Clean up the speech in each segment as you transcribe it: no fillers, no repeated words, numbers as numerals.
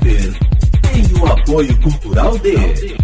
Center tem o apoio cultural de...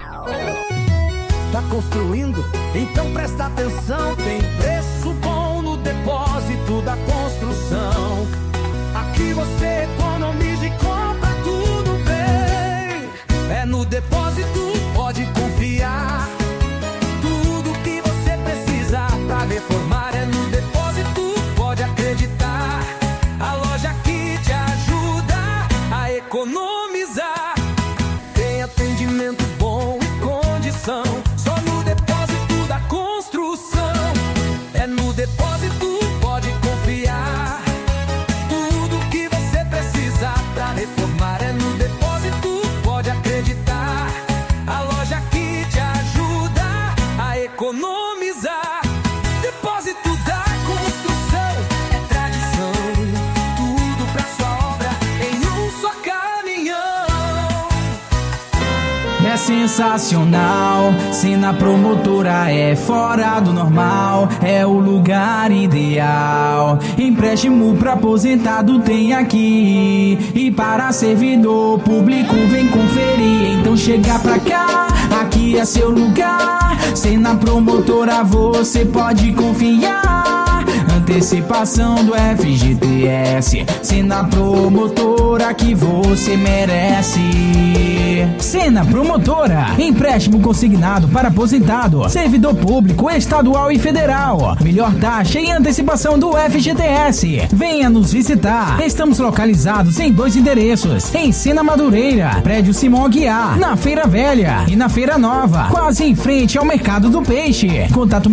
Tá construindo? Então presta atenção. Tem preço bom no depósito da construção. Aqui você economiza e compra tudo bem. É no depósito, pode confiar. Tudo que você precisa pra reformar é no depósito, pode acreditar. A loja que te ajuda a economizar. Tem atendimento bom e condição. Só no depósito da construção. É no depósito, pode confiar. Tudo que você precisa pra reformar é no depósito, pode acreditar. A loja que te ajuda a economizar. Depósito da construção é tradição. Tudo pra sua obra em um só caminhão. É sensacional, Sena Promotora é fora do normal, é o lugar ideal. Empréstimo pra aposentado tem aqui, e para servidor público vem conferir. Então chega pra cá, aqui é seu lugar. Sena Promotora você pode confiar. Antecipação do FGTS, Sena Promotora que você merece. Sena Promotora, empréstimo consignado para aposentado, servidor público estadual e federal. Melhor taxa e antecipação do FGTS. Venha nos visitar. Estamos localizados em 2 endereços: em Sena Madureira, prédio Simão Aguiar, na Feira Velha, e na Feira Nova, quase em frente ao Mercado do Peixe. Contato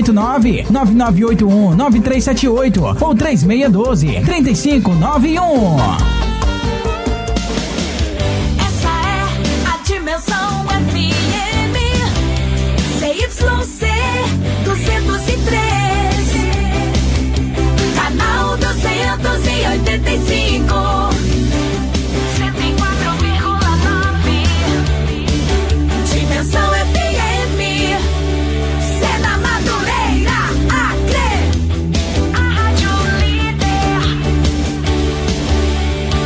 689-9981-9378 ou 3612-3591. Dimensão FM CYC 203, canal 285, 104,9. Dimensão FM, Sena Madureira, Acre, a rádio líder.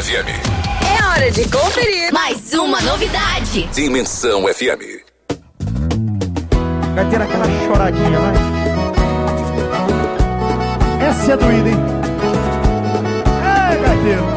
FM. É hora de conferir mais uma novidade. Dimensão FM. Vai ter aquela choradinha, vai. Essa é doída, hein? Ei, gaiteiro.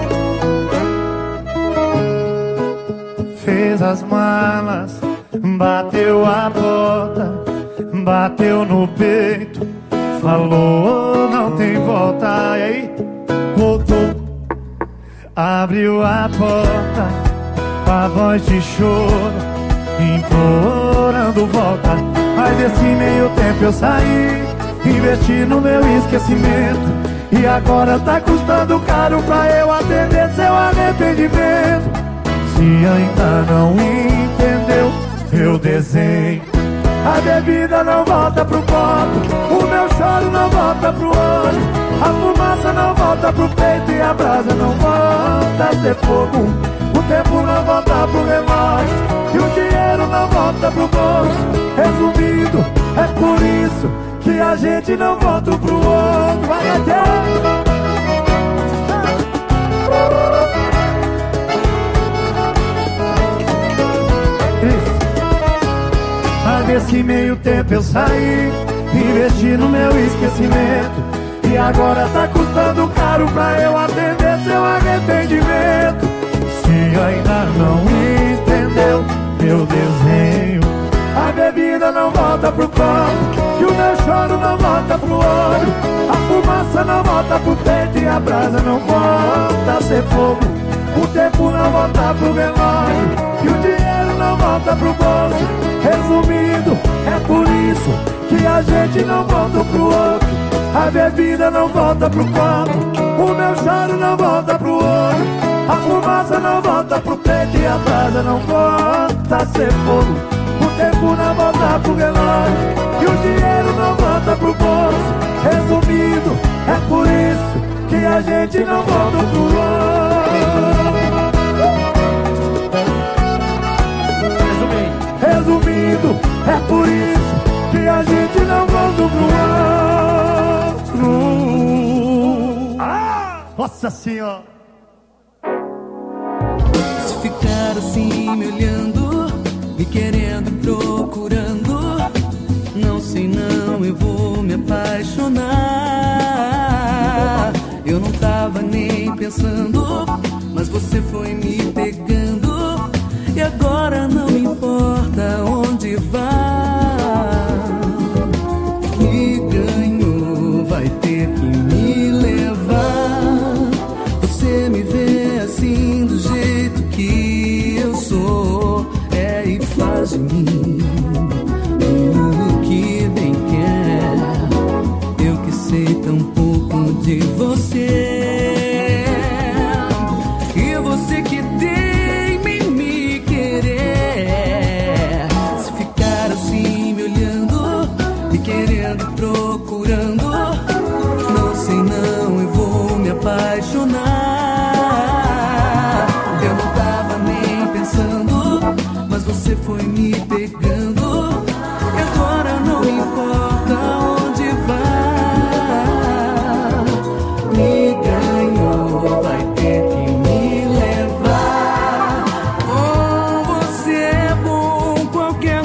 Fez as malas, bateu a porta, bateu no peito, falou não tem volta. E aí, voltou, abriu a porta, com a voz de choro, implorando volta. Mas desse meio tempo eu saí, investi no meu esquecimento, e agora tá custando caro pra eu atender seu arrependimento. Se ainda não entendeu, eu desenho. A bebida não volta pro copo, o meu choro não volta pro olho, a fumaça não volta pro peito e a brasa não volta a ser fogo. O tempo não volta pro relógio e o dinheiro não volta pro bolso. Resumindo, é por isso que a gente não volta pro outro. Vai até... Mas nesse meio tempo eu saí, investi no meu esquecimento, e agora tá custando caro pra eu atender seu arrependimento. Se ainda não entendeu, eu desenho. A bebida não volta pro copo, e o meu choro não volta pro olho, a fumaça não volta pro peito e a brasa não volta a ser fogo. O tempo não volta pro relógio e o dinheiro não volta pro bolso. Resumindo, é por isso que a gente não volta pro outro. A bebida não volta pro copo, o meu choro não volta pro olho, a fumaça não volta pro peito e a brasa não volta a ser fogo. O tempo não volta pro relógio e o dinheiro não volta pro bolso. Resumindo, é por isso que a gente não volta pro outro. Resumindo, é por isso que a gente não volta pro outro. Nossa Senhora! Se ficar assim me olhando, me querendo, procurando, não sei não, eu vou me apaixonar. Eu não tava nem pensando, mas você foi me pegando, e agora não importa onde vá, me ganhou, vai ter que me levar. Você me vê assim do jeito que eu sou, e faz de mim o que bem quer. Eu que sei tão pouco de você, e você que teima em me querer. Se ficar assim me olhando, me querendo, procurando, não sei não, eu vou me apaixonar. Eu não tava nem pensando, mas você foi me pegando, e agora não importa onde vá, me ganhou, vai ter que me levar. Com você é bom em qualquer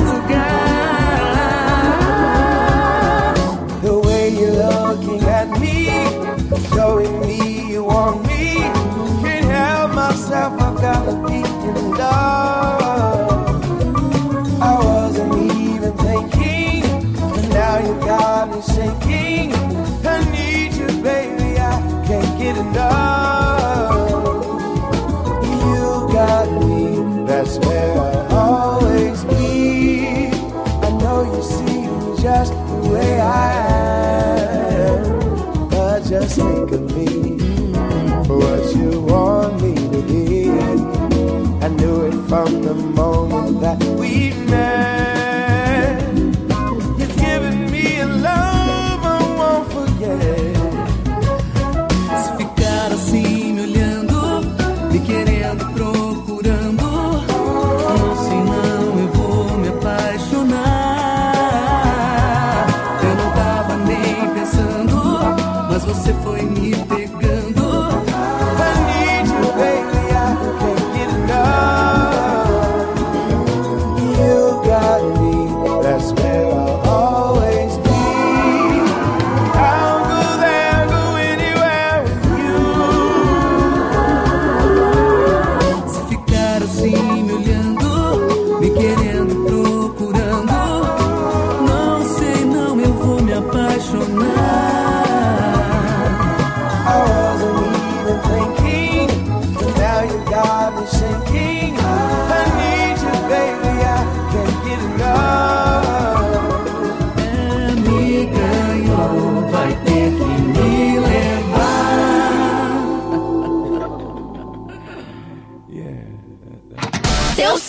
lugar. The way you're looking at me, showing me you want me, can't help myself, I've got a deep in love. I wasn't even thinking, but now you got me shaking. I need you, baby, I can't get enough. You got me, that's where I'll always be. I know you see me just the way I am, but just think of me, what you want me to be. I knew it from the moment that we met. You've given me a love I won't forget. Se ficar assim me olhando, me querendo, procurando, não sei não, eu vou me apaixonar. Eu não tava nem pensando, mas você foi me pegando. I need you, baby,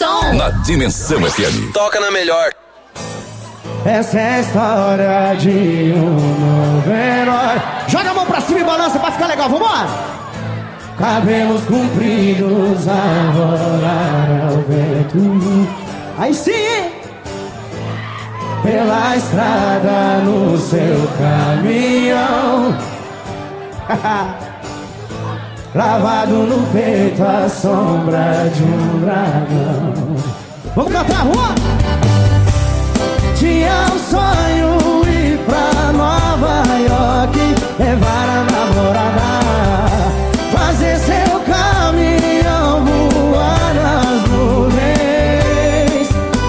som. Na Dimensão FM. Toca na melhor. Essa é a história de um novo herói. Joga a mão pra cima e balança pra ficar legal, vambora! Cabelos compridos a rolar ao vento. Aí sim! Pela estrada no seu caminhão. Lavado no peito a sombra de um dragão. Vamos cantar, rua! Tinha um sonho ir pra Nova York, levar a namorada, fazer seu caminhão voar nas nuvens.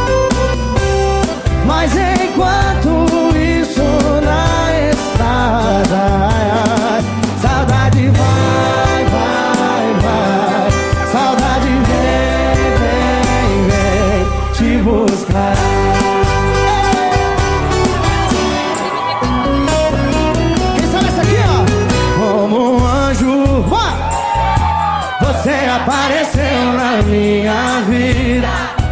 Mas enquanto isso na estrada, saudade vai, vai, vai. Saudade vem, vem, vem te buscar. Você apareceu na minha vida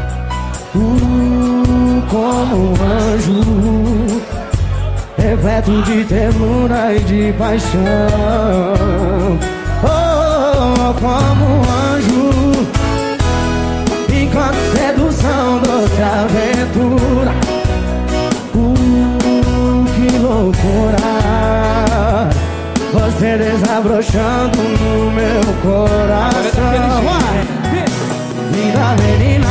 como um anjo, repleto de ternura e de paixão. Oh, como um anjo, enquanto sedução, doce aventura. Que loucura, você desabrochando no meu coração. Linda menina,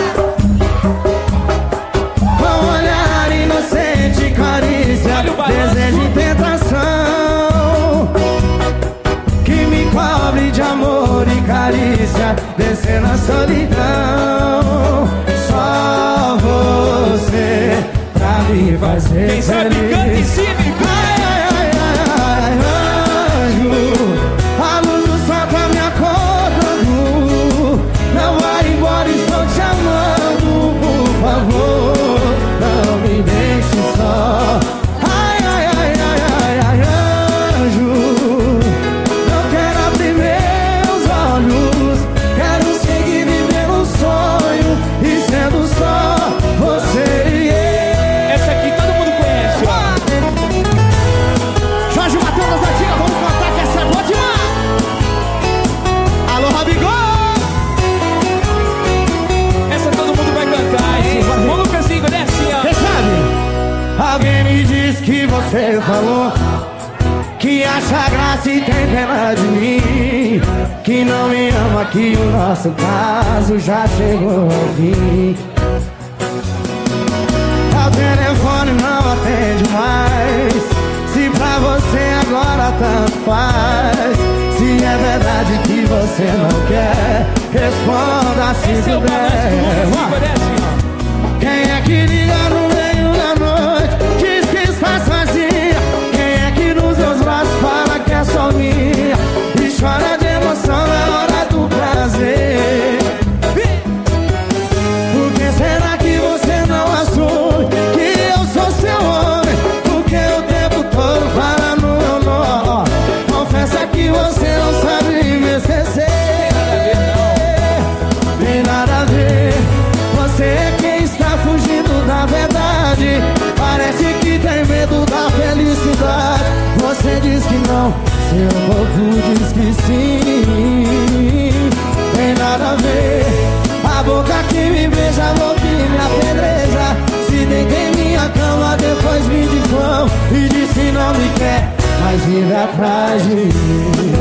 com olhar inocente, carícia, desejo e tentação, que me cobre de amor e carícia, descendo a solidão. Só você pra me fazer feliz. A luz do sol tá me acordando. Não vai embora, estou te amando. Por favor, não me deixe só. Ai, ai, ai, ai, ai, ai, anjo. Não quero abrir meus olhos. Quero seguir vivendo um sonho e sendo só você e eu. Essa aqui todo mundo conhece, ó. Jorge Matheus das Antigas, vamos cantar que essa é boa demais. Alô, Rabigol! Essa todo mundo vai cantar, hein? Ô, Lucasinho, desce, ó. Quem sabe? Alguém me disse que você falou que acha graça e tem pena de mim, que não me ama, que o nosso caso já chegou ao fim. O telefone não atende mais. Se pra você agora tanto faz. Se é verdade que você não quer, responda se puder. Quem é que liga no meio da noite, diz que está sozinha? Quem é que nos seus braços fala que é só minha e chora de emoção na hora do prazer? Por que será que você não assume que eu sou seu homem? Porque o tempo todo fala no meu nome. Confessa que você não sabe me esquecer. Tem nada a ver. Você é quem está fugindo da verdade. Parece que tem medo da felicidade. Você diz que não, seu corpo diz que sim. Tem nada a ver. A boca que me beija, a boca que me apedreja. Se deita em minha cama, depois me difama e diz que não me quer, mas vive atrás de mim.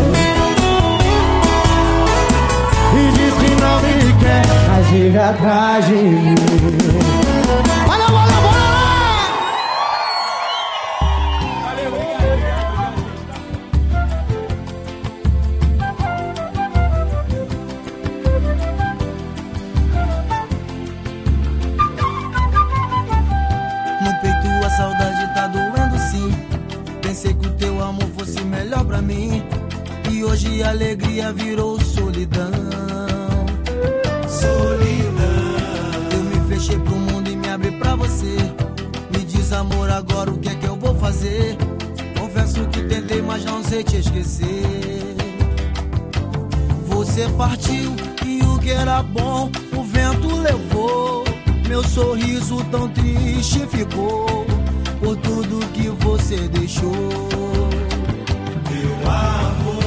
E diz que não me quer, mas vive atrás de mim. Olha, bora, bora! No peito a saudade tá doendo sim. Pensei que o teu amor fosse melhor pra mim, e hoje a alegria virou solidão. Eu me fechei pro mundo e me abri pra você. Me diz, amor, agora o que é que eu vou fazer? Confesso que tentei, mas não sei te esquecer. Você partiu e o que era bom o vento levou. Meu sorriso tão triste ficou por tudo que você deixou. Meu amor.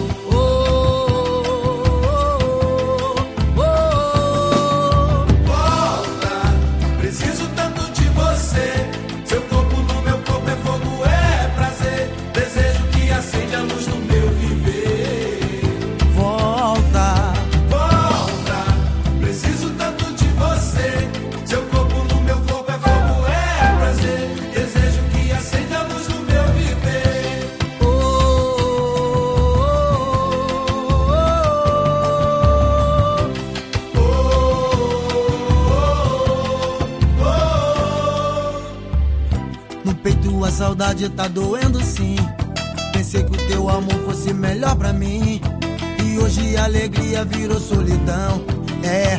A saudade tá doendo sim. Pensei que o teu amor fosse melhor pra mim, e hoje a alegria virou solidão. É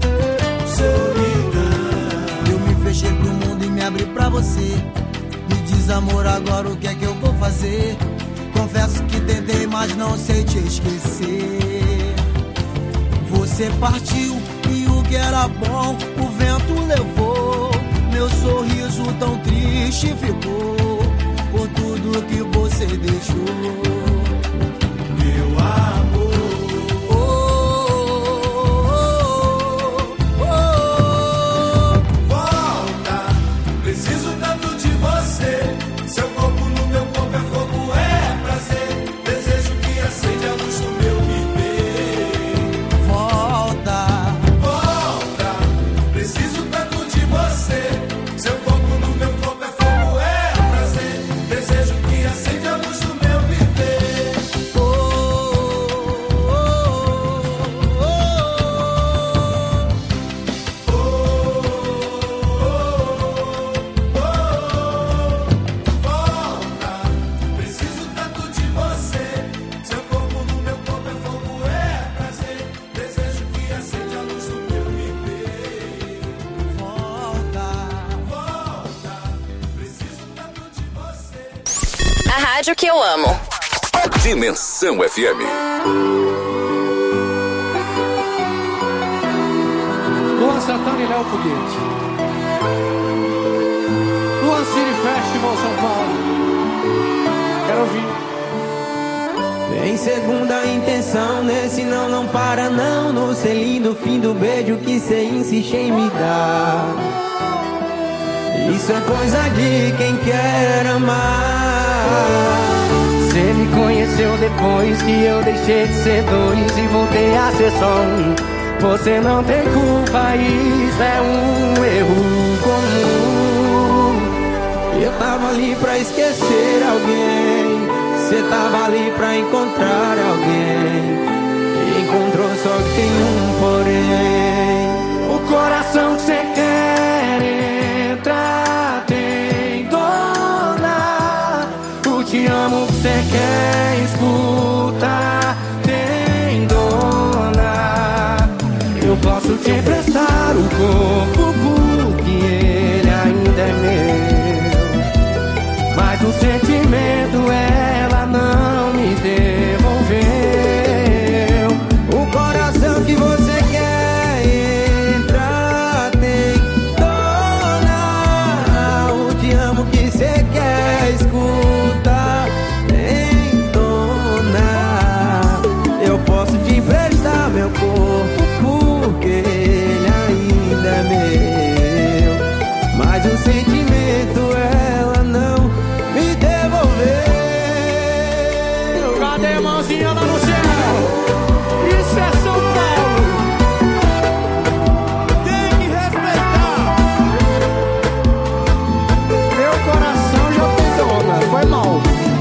solidão. Eu me fechei pro mundo e me abri pra você. Me diz, amor, agora o que é que eu vou fazer? Confesso que tentei, mas não sei te esquecer. Você partiu e o que era bom o vento levou. Meu sorriso tão triste ficou por tudo que você deixou. Meu amor. Volta, preciso tanto de você. Seu corpo no meu corpo é fogo, é prazer. Desejo que acende a luz do meu viver. Volta, volta, preciso tanto de você. Seu corpo no meu corpo é fogo, é prazer. Desejo que acende a luz do meu viver. Oh, oh, oh, oh, oh. Volta, preciso tanto de você. Seu corpo no meu corpo é fogo, é prazer. Desejo que acende a luz do meu viver. Volta, volta, preciso tanto de você. A rádio que eu amo. Dimensão FM. Luan Santana e Léo Foguete. Luan City Festival São Paulo. Quero ouvir. Tem segunda intenção, nesse não para não. No selinho do fim do beijo que cê insiste em me dar. Isso é coisa de quem quer amar. Cê me conheceu depois que eu deixei de ser dois e voltei a ser só um. Você não tem culpa, isso é um erro comum. Eu tava ali pra esquecer alguém, cê tava ali pra encontrar alguém. Encontrou, só que tem um porém. O coração que cê quer entrar tem dona. O te amo que cê quer escutar tem dona. Eu posso te emprestar o corpo porque ele ainda é meu, mas o sentimento ela não me devolveu. O coração que você quer entrar tem dona. O te amo que você quer escutar tem dona. Eu posso te emprestar meu corpo porque ele ainda é meu, mas o sentimento ela não me devolveu. Cadê a mãozinha lá no céu? Isso é São Paulo. Tem que respeitar. Meu coração já tem dona. Foi mal.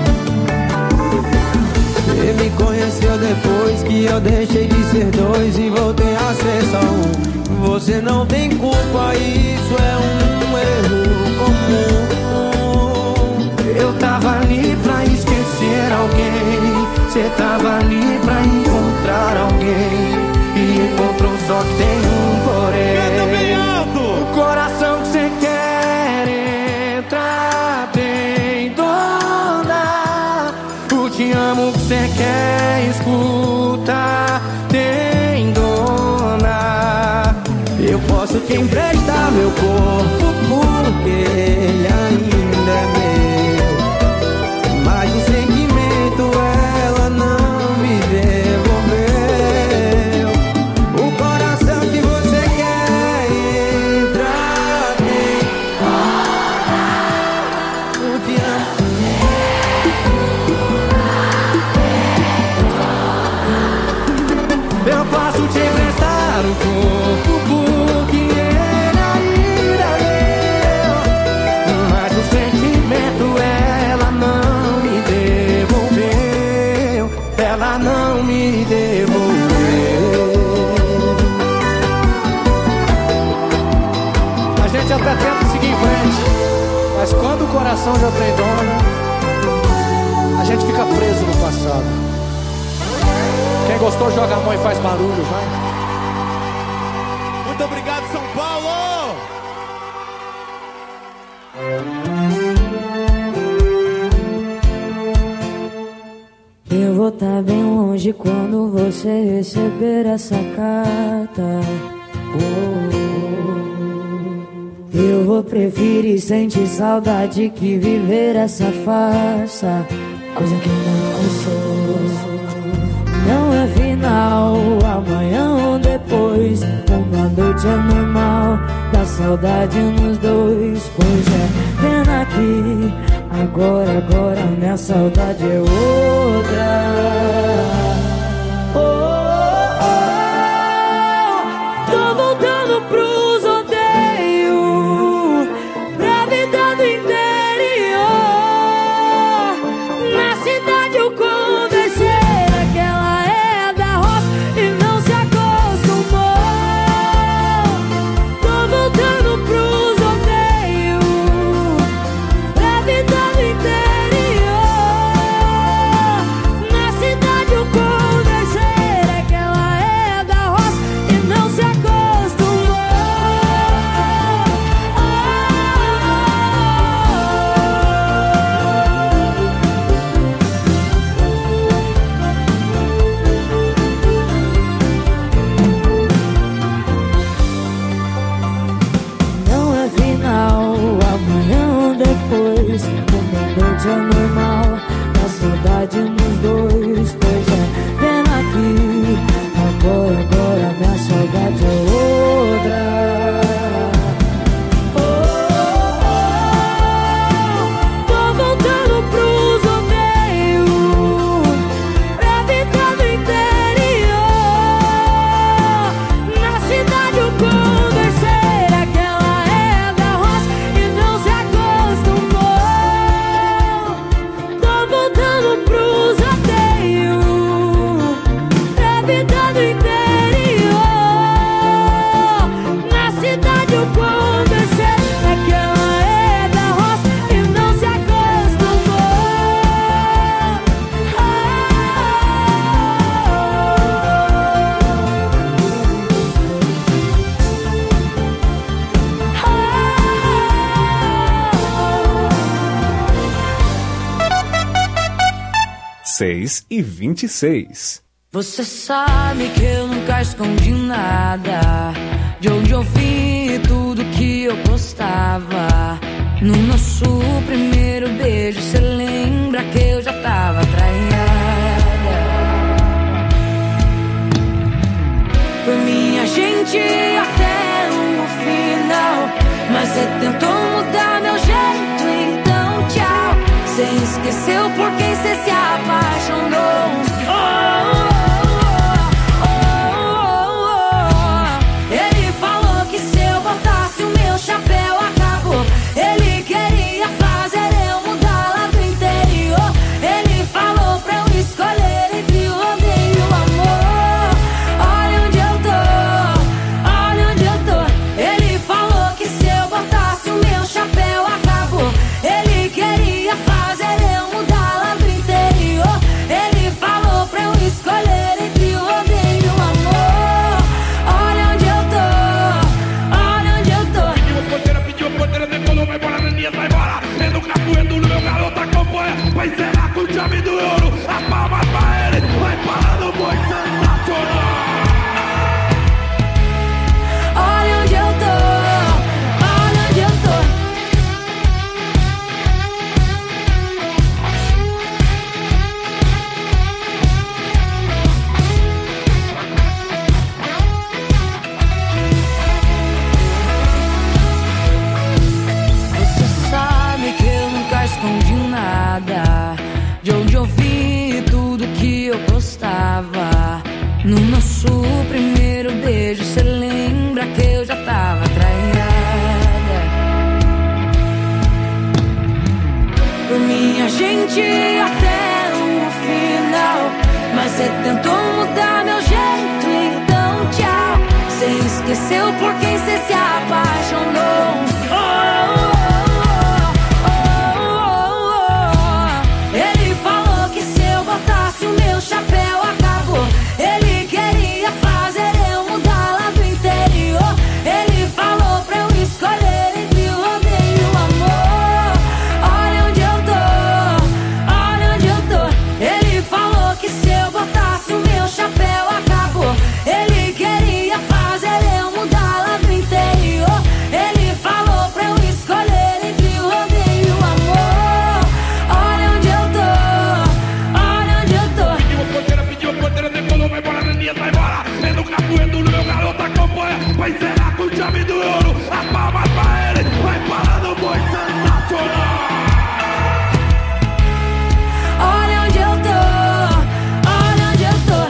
Você me conheceu depois que eu deixei de ser dois e voltei a ser só um. Você não tem culpa, isso é um erro comum. Eu tava ali pra esquecer alguém, cê tava ali pra encontrar alguém, e encontrou, só que tem um porém. O coração que cê quer entrar tem dona. O te amo que cê quer escutar tem dona. posso te emprestar meu corpo porque ele ainda é meu. Mas o sentimento ela não me devolveu. O coração que você quer entrar tem. Eu te amo. Eu posso te emprestar o corpo porque ele ainda é meu. Mas o sentimento ela não me devolveu. Ela não me devolveu. A gente até tenta seguir em frente, mas quando o coração já tem dono, a gente fica preso no passado. Quem gostou joga a mão e faz barulho, vai. Muito obrigado, São Paulo! Eu vou estar bem longe quando você receber essa carta. Eu vou preferir sentir saudade que viver essa farsa, coisa que eu não sou. Não é final, amanhã ou depois. Uma noite é normal, dá saudade nos dois. Pois é, pena que agora minha saudade é outra. Tô voltando pros rodeios, pra vida do interior. Na cidade eu conversei, aquela é da roça e não se acostumou. Tô voltando pros rodeios, pra vida do interior. Na cidade eu conversei, aquela é da roça e não se acostumou. Não é final, amanhã ou depois. Uma noite é normal, dá saudade nos dois. Pois é, pena que agora minha saudade é outra. Tô voltando pros rodeios, pra vida do interior. Na cidade eu conversei, aquela é da roça e não se acostumou. Tô voltando pros rodeios, pra vida do interior. Na cidade eu conversei, aquela é da roça e não se acostumou. Seis e 26. Você sabe que eu nunca escondi nada, de onde eu vim e tudo que eu gostava. No nosso primeiro beijo, cê lembra que eu já tava atraída. Por mim a gente ia até o final, mas cê tentou mudar meu jeito, então tchau. Cê esqueceu por quem cê se apaixonou. Ele falou que se eu botasse o meu chapéu acabou. Ele queria fazer eu mudar lá do interior. Ele falou pra eu escolher entre o rodeio e o amor. Olha onde eu tô, olha onde eu tô. Ele falou que se eu botasse o meu chapéu acabou. Ele queria fazer eu mudar lá do interior. Ele gente ir até o final. Mas você tentou mudar meu jeito, então tchau. Você esqueceu por quem você se apaixonou. Ele falou que se eu botasse o meu chapéu acabou. Ele queria fazer eu mudar lá do interior. Ele falou pra eu escolher entre o rodeio e o amor. Olha onde eu tô, olha onde eu tô. Ele falou que se eu botasse o meu chapéu acabou. Ele queria fazer eu mudar lá do interior. Ele falou pra eu escolher entre o rodeio e o amor. Olha onde eu tô, olha onde eu tô. Pediu porteira, decolou, vai embora, Neninha, vai embora. É no capoeiro, no meu garoto acompanha. Vai encerrar com chave do ouro. As palmas pra ele, vai parar no boi sensacional. Olha onde eu tô, olha onde eu tô.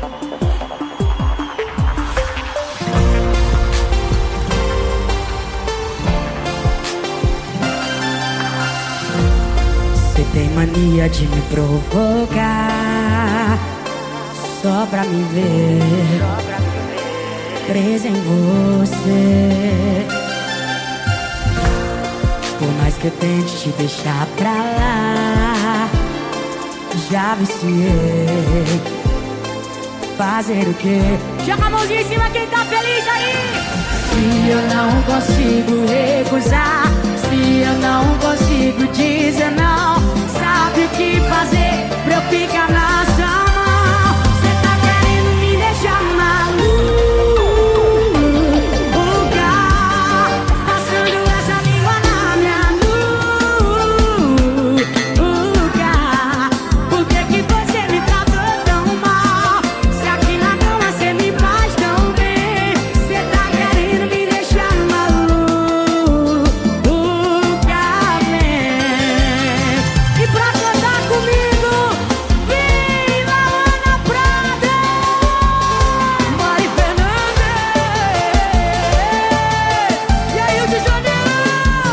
Você tem mania de me provocar só pra me ver presa em você. Por mais que eu tente te deixar pra lá, já viciei. Fazer o quê? Joga a mãozinha em cima quem tá feliz aí. Se eu não consigo recusar, se eu não consigo dizer não, sabe o que fazer pra eu ficar na sua mão? Cê tá querendo me deixar maluca, passando essa língua na minha nuca. Por que que você me tratou tão mal? Se aqui na cama cê me faz tão bem. Cê tá querendo me deixar maluca, man. E pra cantar comigo, vem Lawana Prada, Mari Fernandes. E aí o de Janeiro?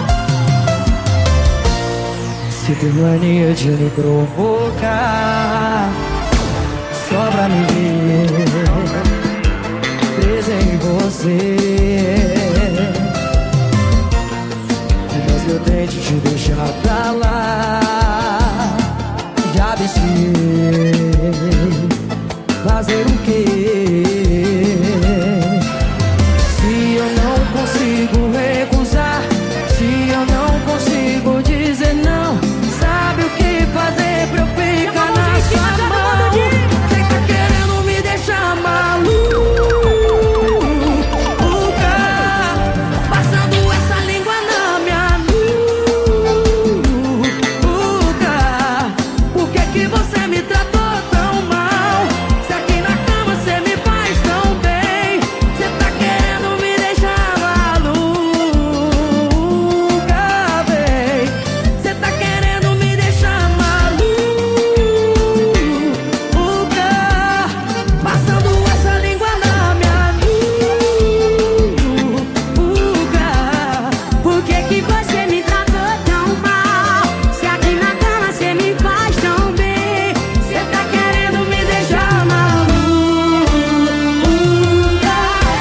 Você tem mania de me provocar só pra me ver presa em você. Mas eu tento te deixar pra lá, já viciei. Fazer o quê? Se eu não consigo recusar, se eu não consigo dizer não, sabe o que fazer pra eu ficar na sua mão? Você tá querendo me deixar maluca, passando essa língua na minha nuca. Por que que você me tratou tão mal? Se aqui na cama você me faz tão bem. Você tá querendo me deixar maluca, bem. Você tá querendo me deixar maluca, passando essa língua na minha nuca. Por que que você me tratou tão mal? Se aqui na cama você me faz tão bem. Você tá querendo me deixar maluca.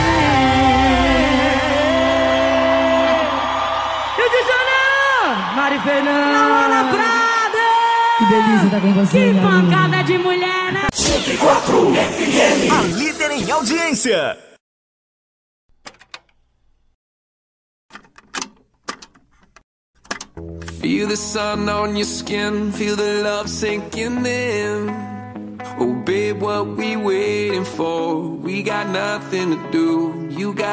Rio de Janeiro, Mari Fernandes, Lawana Prada. Que delícia tá com você, que pancada de mulher, né? 104 FM. A líder em audiência. Feel the sun on your skin, feel the love sinking in. Oh babe, what we waiting for? We got nothing to do. You got